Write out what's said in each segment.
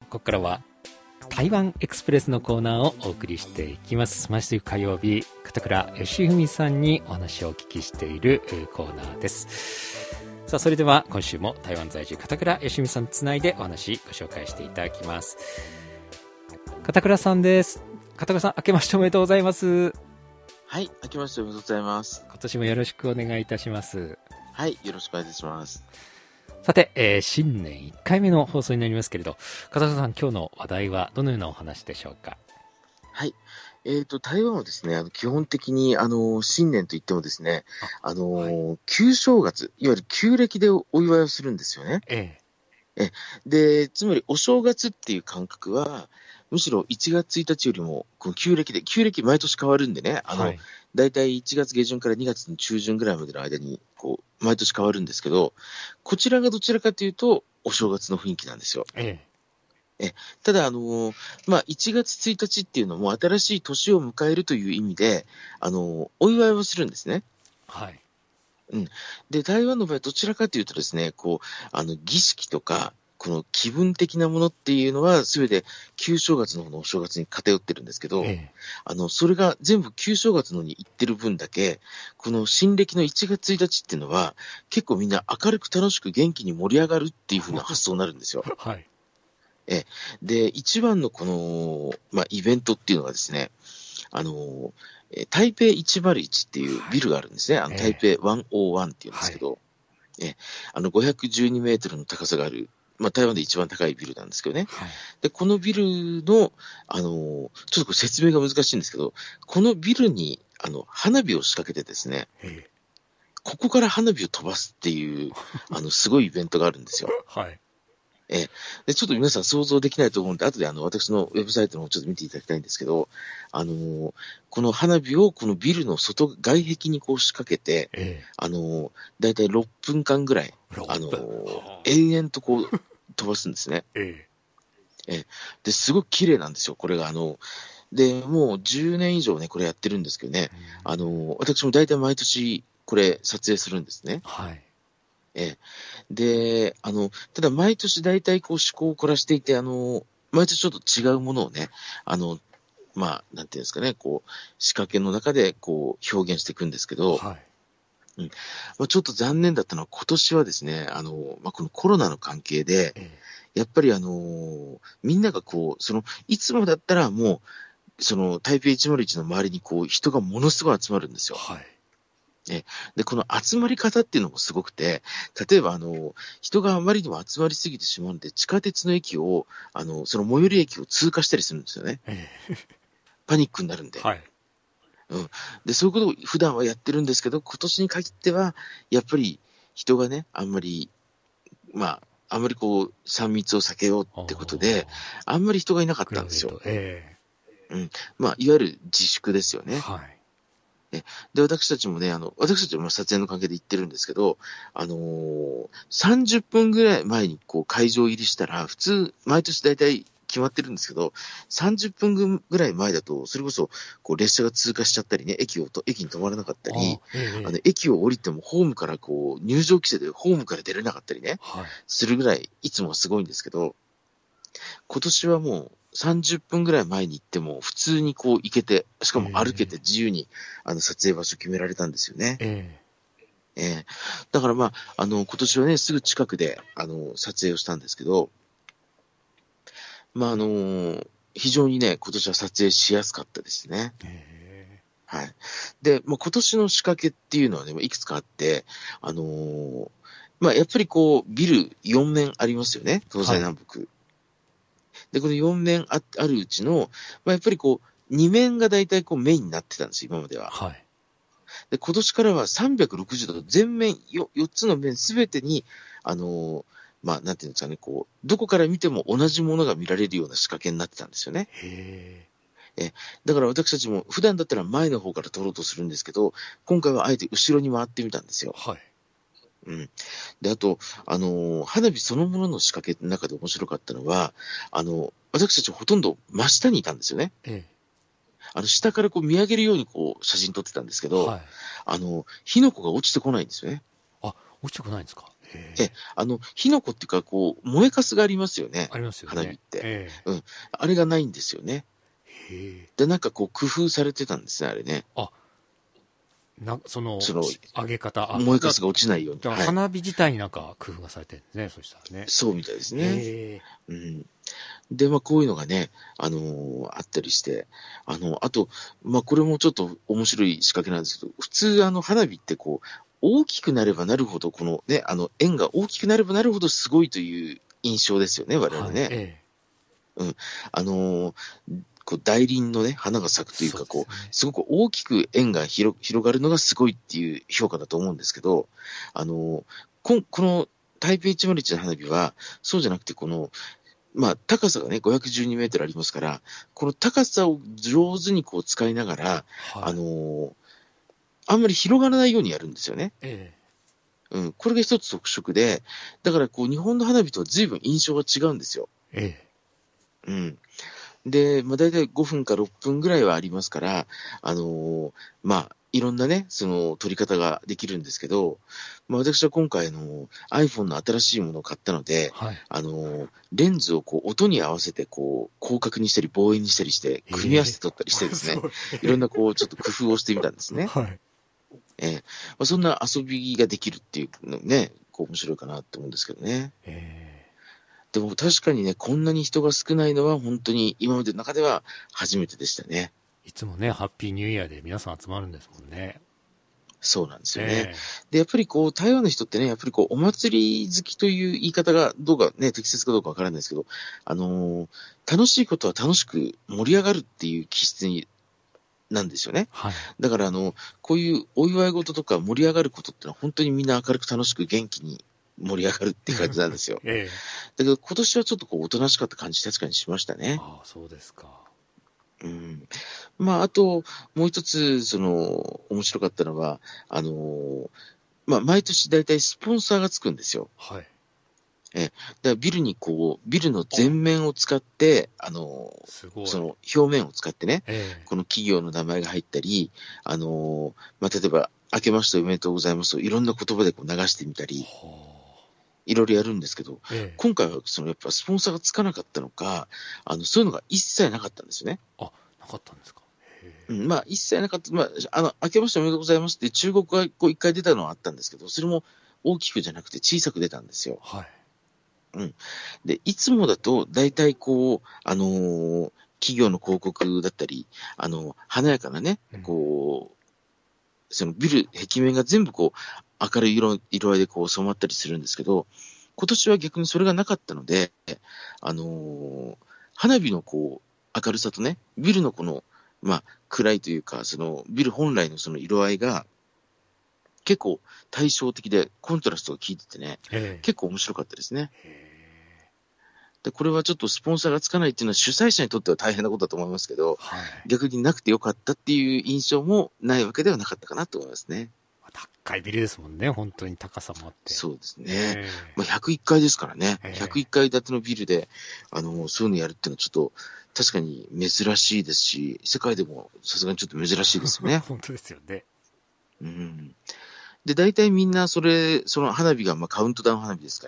ここからは台湾エクスプレスのコーナーをお送りしていきます。毎週火曜日、片倉義文さんにお話をお聞きしているコーナーです。さあ、それでは今週も台湾在住片倉義文さんつないでお話ご紹介していただきます。片倉さんです。片倉さん、明けましておめでとうございます。 はい、明けましておめでとうございます。 今年もよろしくお願いいたします。 はい、よろしくお願いいたします。 さて、新年1回目の放送になりますけれど、片倉さん、今日の話題はどのようなお話でしょうか。 はい、台湾はですね、基本的に新年といってもですね、旧正月、いわゆる旧暦でお祝いをするんですよね。で、つまりお正月っていう感覚は、むしろ1月1日よりもこの旧暦毎年変わるんでね、だいたい1月下旬から2月の中旬ぐらいまでの間に毎年変わるんですけど、こちらがどちらかというとお正月の雰囲気なんですよ。ただ1月1日っていうのも新しい年を迎えるという意味でお祝いをするんですね。で、台湾の場合どちらかというとですね、儀式とかこの気分的なものっていうのは全て旧正月の方のお正月に偏ってるんですけど、それが全部旧正月の方に行ってる分だけ、この新暦の1月1日っていうのは結構みんな明るく楽しく元気に盛り上がるっていう風な発想になるんですよ。で、一番のこの、イベントっていうのがですね、台北101っていうビルがあるんですね。台北101っていうんですけど、512メートルの高さがある、台湾で一番高いビルなんですけどね。で、このビルの、ちょっとこれ説明が難しいんですけど、このビルに、花火を仕掛けてですね、ここから花火を飛ばすっていう、すごいイベントがあるんですよ。で、ちょっと皆さん想像できないと思うんで、後で私のウェブサイトの方をちょっと見ていただきたいんですけど、この花火をこのビルの外壁に仕掛けて、だいたい6分間ぐらい、延々と飛ばすんですね。で、すごく綺麗なんですよ、これが。で、もう10年以上ね、これやってるんですけどね、私もだいたい毎年これ撮影するんですね。で、ただ毎年大体趣向を凝らしていて、毎年ちょっと違うものをね、なんていうんですかね、仕掛けの中で表現していくんですけど、ちょっと残念だったのは今年はですね、このコロナの関係で、やっぱりみんながいつもだったらもう、その台北101の周りに人がものすごい集まるんですよ。で、この集まり方っていうのもすごくて、例えば人があまりにも集まりすぎてしまうので、地下鉄の駅を、その最寄り駅を通過したりするんですよね。パニックになるんで。で、そういうことを普段はやってるんですけど、今年に限っては、やっぱり人がね、あんまり3密を避けようってことで、あんまり人がいなかったんですよ。いわゆる自粛ですよね。で、私たちも撮影の関係で行ってるんですけど、30分ぐらい前に会場入りしたら、普通、毎年大体決まってるんですけど、30分ぐらい前だと、それこそ、列車が通過しちゃったりね、駅に止まらなかったり、駅を降りてもホームから入場規制でホームから出れなかったりね、するぐらい、いつもはすごいんですけど、今年はもう、30分ぐらい前に行っても普通に行けて、しかも歩けて自由に撮影場所決められたんですよね。だから今年はね、すぐ近くで撮影をしたんですけど、非常にね、今年は撮影しやすかったですね。で、今年の仕掛けっていうのはね、いくつかあって、やっぱりビル4面ありますよね、東西南北。で、この4面あるうちの、やっぱり2面が大体メインになってたんですよ、今までは。で、今年からは360度、全面、4つの面すべてに、なんていうんですかね、どこから見ても同じものが見られるような仕掛けになってたんですよね。だから私たちも普段だったら前の方から撮ろうとするんですけど、今回はあえて後ろに回ってみたんですよ。で、あと、花火そのものの仕掛けの中で面白かったのは、私たちほとんど真下にいたんですよね。下から見上げるように写真撮ってたんですけど、火の粉が落ちてこないんですよね。 落ちてこないんですか。 火の粉っていうか、こう、燃えかすがありますよね。 ありますよね。 花火って。あれがないんですよね。で、なんかこう、工夫されてたんですね、あれね。 その上げ方。 燃えかすが落ちないように。 花火自体になんか工夫がされてるんですね、そしたらね。 そうみたいですね。で、こういうのがね、あったりして、あと、これもちょっと面白い仕掛けなんですけど、普通花火ってこう、大きくなればなるほど、このね、円が大きくなればなるほどすごいという印象ですよね、我々ね。こう大輪のね、花が咲くというか、こう、すごく大きく円が広がるのがすごいっていう評価だと思うんですけど、この台北101の花火は、そうじゃなくて、この、高さがね、512メートルありますから、この高さを上手にこう使いながら、あんまり広がらないようにやるんですよね。これが一つ特色で、だからこう、日本の花火とは随分印象が違うんですよ。で、大体5分か6分ぐらいはありますから、いろんなね、その撮り方ができるんですけど、私は今回iPhone の新しいものを買ったので、レンズをこう音に合わせてこう広角にしたり望遠にしたりして、組み合わせて撮ったりしてですね、いろんなこうちょっと工夫をしてみたんですね。そんな遊びができるっていうのね、こう面白いかなと思うんですけどね。でも確かにね、こんなに人が少ないのは本当に今までの中では初めてでしたね。 いつもね、ハッピーニューイヤーで皆さん集まるんですもんね。 そうなんですよね。で、やっぱりこう、台湾の人ってね、やっぱりこう、お祭り好きという言い方がどうかね、適切かどうかわからないんですけど、楽しいことは楽しく盛り上がるっていう気質なんですよね。だからこういうお祝い事とか盛り上がることってのは本当にみんな明るく楽しく元気に盛り上がるって感じなんですよ。だけど今年はちょっとこう、おとなしかった感じ確かにしましたね。 そうですか。 あと、もう一つ、面白かったのは、毎年大体スポンサーがつくんですよ。だからビルの全面を使って、その表面を使ってね、この企業の名前が入ったり、例えば、明けましておめでとうございますと、いろんな言葉でこう流してみたり、いろいろやるんですけど、今回はやっぱスポンサーがつかなかったのか、そういうのが一切なかったんですよね。 なかったんですか。 一切なかった。明けましておめでとうございますって中国がこう一回出たのはあったんですけど、それも大きくじゃなくて小さく出たんですよ。で、いつもだと、大体こう、企業の広告だったり、華やかなね、こう、そのビル、壁面が全部こう、明るい色合いでこう染まったりするんですけど、今年は逆にそれがなかったので、花火のこう、明るさとね、ビルのこの、暗いというか、そのビル本来のその色合いが、結構対照的でコントラストが効いててね、結構面白かったですね。で、これはちょっとスポンサーがつかないっていうのは主催者にとっては大変なことだと思いますけど、逆になくてよかったっていう印象もないわけではなかったかなと思いますね。 高いビルですもんね、本当に高さもあって。 そうですね。101階ですからね、101階建てのビルで、そういうのやるっていうのはちょっと、確かに珍しいですし、世界でもさすがにちょっと珍しいですよね。 本当ですよね。 で、大体みんなその花火がカウントダウン花火ですから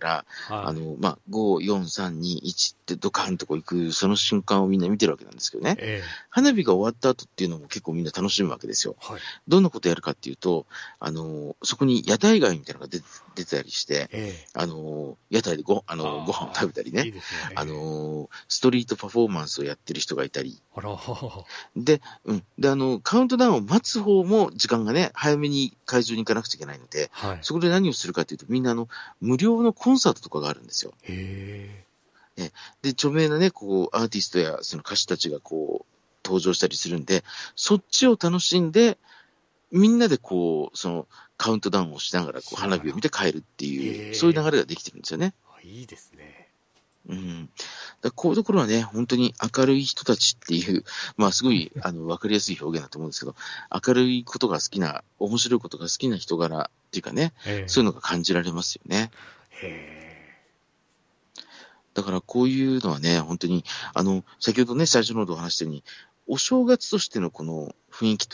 、5、4、3、2、1ってドカーンとこう行く、その瞬間をみんな見てるわけなんですけどね。花火が終わった後っていうのも結構みんな楽しむわけですよ。どんなことやるかっていうと、そこに屋台街みたいなのが出てたりして、屋台でご飯を食べたりね、ストリートパフォーマンスをやってる人がいたり。で、カウントダウンを待つ方も時間がね、早めに会場に行かなくちゃいけないので、そこで何をするかというと、みんな無料のコンサートとかがあるんですよ。で、著名なね、こう、アーティストやその歌手たちがこう、登場したりするんで、そっちを楽しんで、みんなでこう、その、カウントダウンをしながらこう花火を見て帰るっていう、そういう流れができてるんですよね。 いいですね。 こういうところはね、本当に明るい人たちっていう、すごい、わかりやすい表現だと思うんですけど、明るいことが好きな、面白いことが好きな人柄っていうかね、そういうのが感じられますよね。だからこういうのはね、本当に、先ほどね、最初の方でお話したように、お正月としてのこの雰囲気とい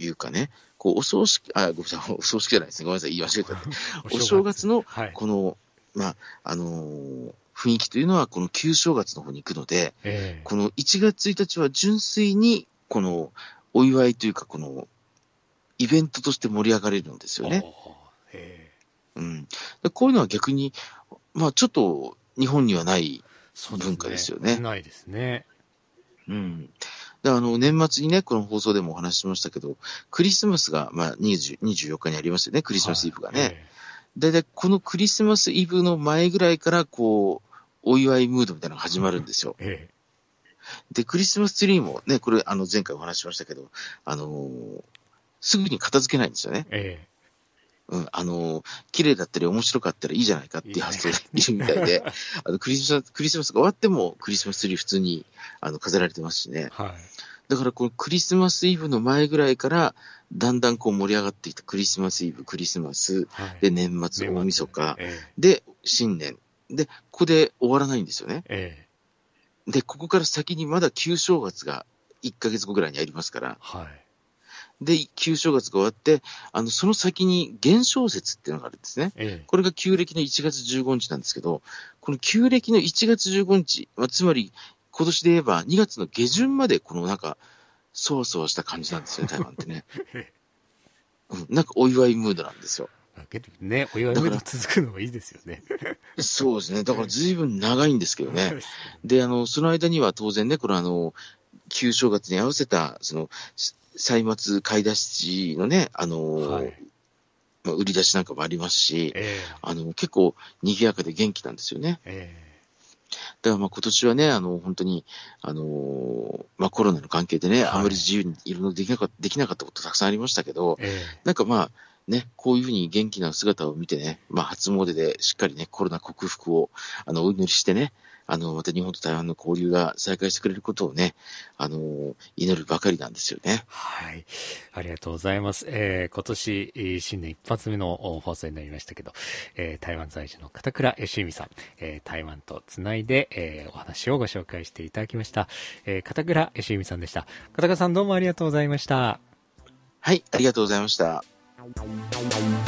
いうかね、こう、お葬式、ごめんなさい、お葬式じゃないですね。ごめんなさい、言い間違えた。お正月の、この、まあ、雰囲気というのは、この旧正月の方に行くので、この1月1日は純粋に、この、お祝いというか、この、イベントとして盛り上がれるんですよね。うん。こういうのは逆に、まあ、ちょっと、日本にはない文化ですよね。 ないですね。 うん。年末にね、この放送でもお話ししましたけど、クリスマスが、まあ、24日にありますよね、クリスマスイブがね。だいたいこのクリスマスイブの前ぐらいから、こう、お祝いムードみたいなのが始まるんですよ。で、クリスマスツリーもね、これ、前回お話ししましたけど、すぐに片付けないんですよね。うん、綺麗だったり面白かったらいいじゃないかっていう発想でいるみたいで、クリスマスが終わってもクリスマスツリー普通に、飾られてますしね。だからこのクリスマスイブの前ぐらいから、だんだんこう盛り上がっていったクリスマスイブ、クリスマス、で、年末、大晦日、で、新年。で、ここで終わらないんですよね。で、ここから先にまだ旧正月が1ヶ月後ぐらいにありますから。で、旧正月が終わって、その先に元宵節っていうのがあるんですね。これが旧暦の1月15日なんですけど、この旧暦の1月15日、つまり今年で言えば2月の下旬までこのなんか、そわそわした感じなんですよね、台湾ってね。なんかお祝いムードなんですよ。 ね、お祝いムード続くのもいいですよね。 そうですね。だから随分長いんですけどね。で、その間には当然ね、これ旧正月に合わせた、歳末買い出しのね、売り出しなんかもありますし、結構賑やかで元気なんですよね。だから今年はね、本当に、コロナの関係でね、あまり自由にいろいろできなかったことたくさんありましたけど、なんかまあ、ね、こういうふうに元気な姿を見てね、初詣でしっかりね、コロナ克服を、お祈りしてね、また日本と台湾の交流が再開してくれることをね、祈るばかりなんですよね。 はい。ありがとうございます。今年、新年一発目の放送になりましたけど、台湾在住の片倉義文さん、台湾とつないで、お話をご紹介していただきました。片倉義文さんでした。片倉さんどうもありがとうございました。 はい、ありがとうございました。